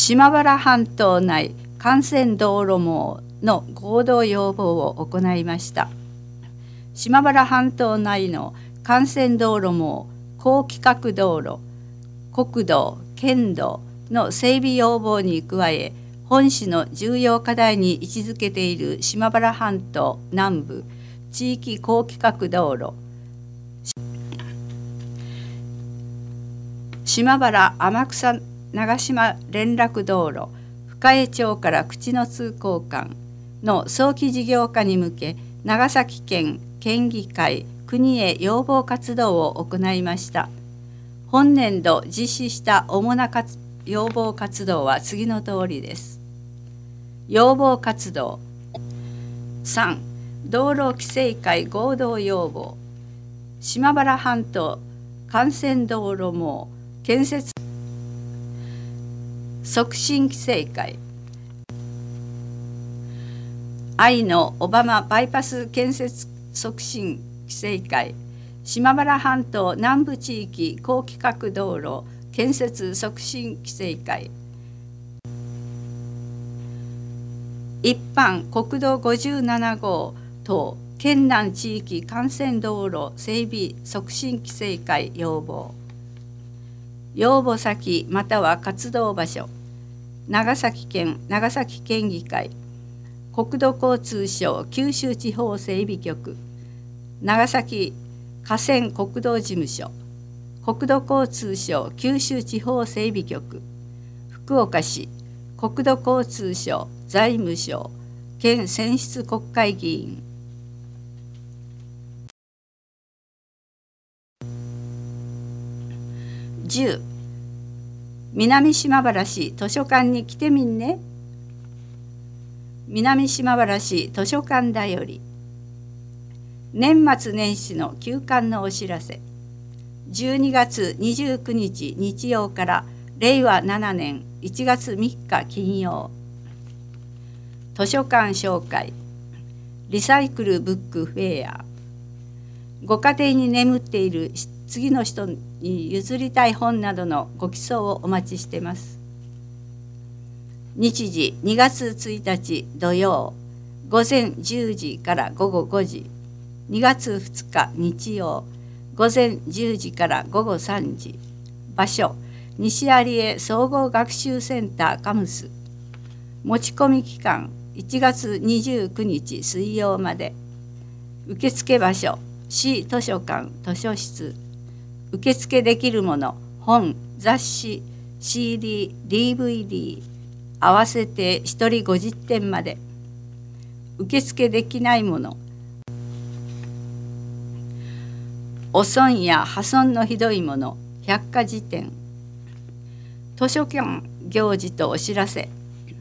島原半島内幹線道路網の合同要望を行いました。島原半島内の幹線道路網、高規格道路、国道、県道の整備要望に加え、本市の重要課題に位置づけている島原半島南部地域高規格道路、島原天草長島連絡道路、深江町から口の通行間の早期事業化に向け、長崎県県議会、国へ要望活動を行いました。本年度実施した主な要望活動は次の通りです。要望活動3、道路規制会合同要望、島原半島幹線道路網建設促進規制会、愛の小浜バイパス建設促進規制会、島原半島南部地域高規格道路建設促進規制会、一般国道57号等県南地域幹線道路整備促進規制会要望。要望先または活動場所、長崎県長崎県議会、国土交通省九州地方整備局、長崎河川国道事務所、国土交通省九州地方整備局、福岡市国土交通省財務省県選出国会議員。10、南島原市図書館に来てみんね。南島原市図書館だより、年末年始の休館のお知らせ。12月29日日曜から令和7年1月3日金曜。図書館紹介、リサイクルブックフェア。ご家庭に眠っている次の人に譲りたい本などのご寄贈をお待ちしています。日時2月1日土曜午前10時から午後5時、2月2日日曜午前10時から午後3時。場所、西有江総合学習センターカムス。持ち込み期間1月29日水曜まで。受付場所、市図書館図書室。受付できるもの、本、雑誌、CD、DVD合わせて1人50点まで。受付できないもの、汚損や破損のひどいもの、百科事典。図書館行事とお知らせ。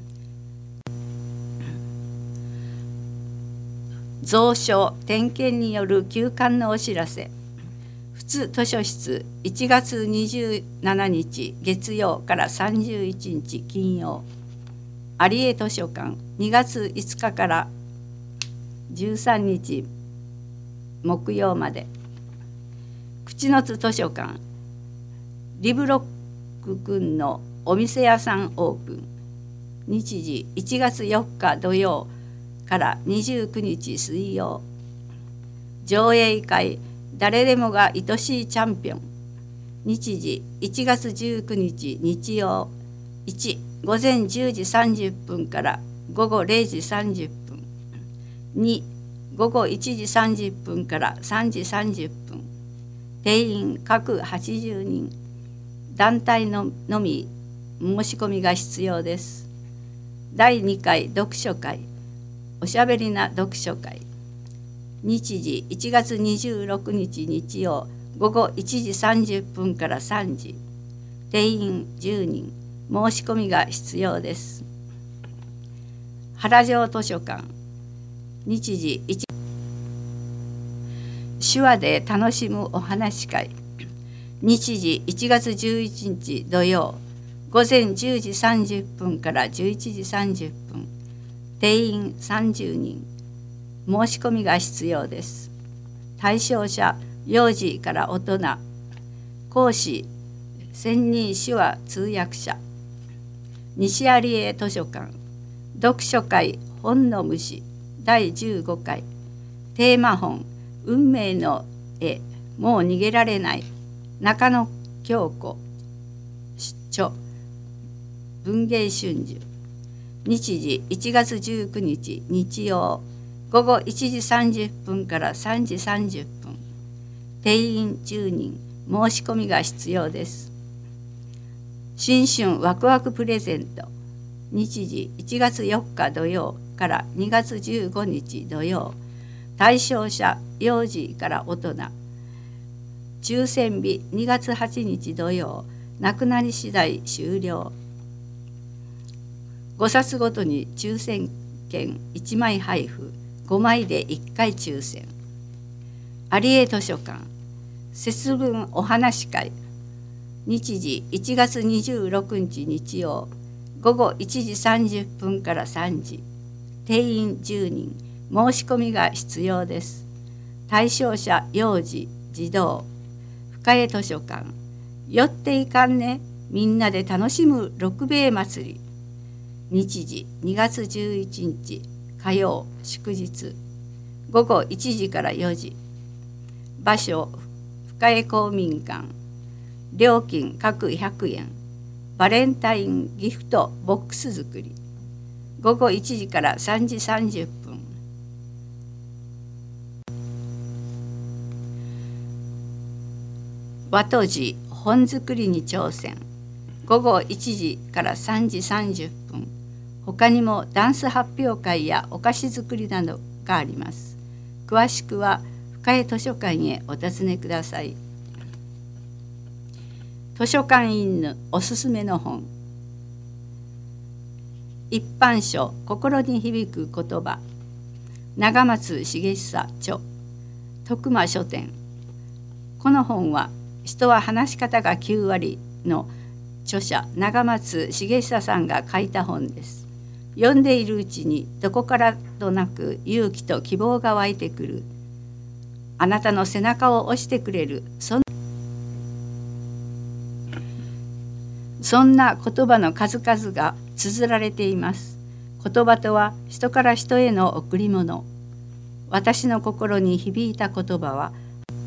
蔵書点検による休館のお知らせ。普通図書室1月27日月曜から31日金曜。有江図書館2月5日から13日木曜まで。口の津図書館リブロック君のお店屋さんオープン。日時1月4日土曜から29日水曜。上映会誰でもが愛しいチャンピオン。日時1月19日日曜。1、午前10時30分から午後0時30分。2、午後1時30分から3時30分。定員各80人。団体のみ申し込みが必要です。第2回読書会、おしゃべりな読書会。日時1月26日日曜午後1時30分から3時。定員10人。申し込みが必要です。原城図書館。日時1、手話で楽しむお話会。日時1月11日土曜午前10時30分から11時30分。定員30人。申し込みが必要です。対象者、幼児から大人。講師、専任手話通訳者。 西有江図書館読書会本の虫第15回テーマ本運命の絵もう逃げられない中野京子著文藝春秋日時1月19日日曜午後1時30分から3時30分定員10人申し込みが必要です。新春ワクワクプレゼント日時1月4日土曜から2月15日土曜対象者幼児から大人抽選日2月8日土曜なくなり次第終了5冊ごとに抽選券1枚配布5枚で1回抽選有江図書館節分お話会日時1月26日日曜午後1時30分から3時定員10人申し込みが必要です。対象者幼児児童深江図書館寄っていかんねみんなで楽しむ六兵衛祭り日時2月11日火曜祝日午後1時から4時場所深江公民館料金各100円バレンタインギフトボックス作り午後1時から3時30分和とじ本作りに挑戦午後1時から3時30分他にもダンス発表会やお菓子作りなどがあります。詳しくは深江図書館へお尋ねください。図書館員のおすすめの本一般書心に響く言葉長松茂久著徳間書店この本は人は話し方が9割の著者長松茂久さんが書いた本です。読んでいるうちにどこからとなく勇気と希望が湧いてくるあなたの背中を押してくれるそんな言葉の数々が綴られています。言葉とは人から人への贈り物。私の心に響いた言葉は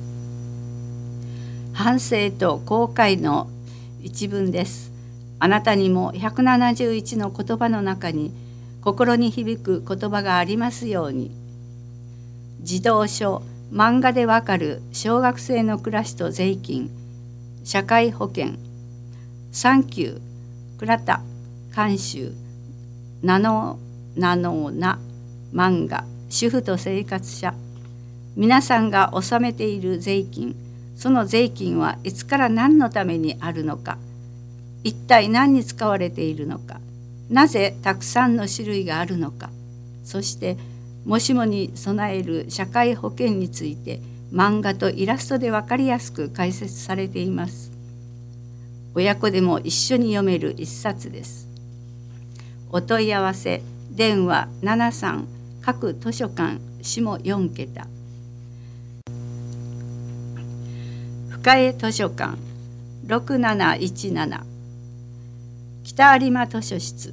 反省と後悔の一文です。あなたにも171の言葉の中に心に響く言葉がありますように。児童書漫画でわかる小学生の暮らしと税金社会保険サンキュー倉田監修なのな漫画主婦と生活者皆さんが納めている税金その税金はいつから何のためにあるのか一体何に使われているのかなぜたくさんの種類があるのかそしてもしもに備える社会保険について漫画とイラストで分かりやすく解説されています。親子でも一緒に読める一冊です。お問い合わせ電話73各図書館下4桁深江図書館6717北有馬図書室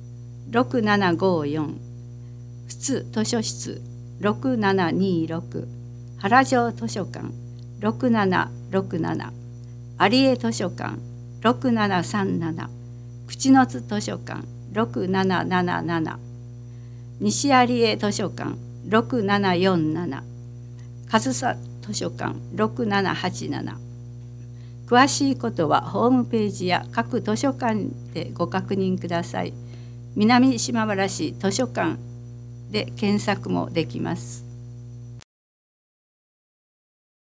6754普通図書室6726原城図書館6767有江図書館6737口之津図書館6777西有江図書館6747上総図書館6787詳しいことはホームページや各図書館でご確認ください。南島原市図書館で検索もできます。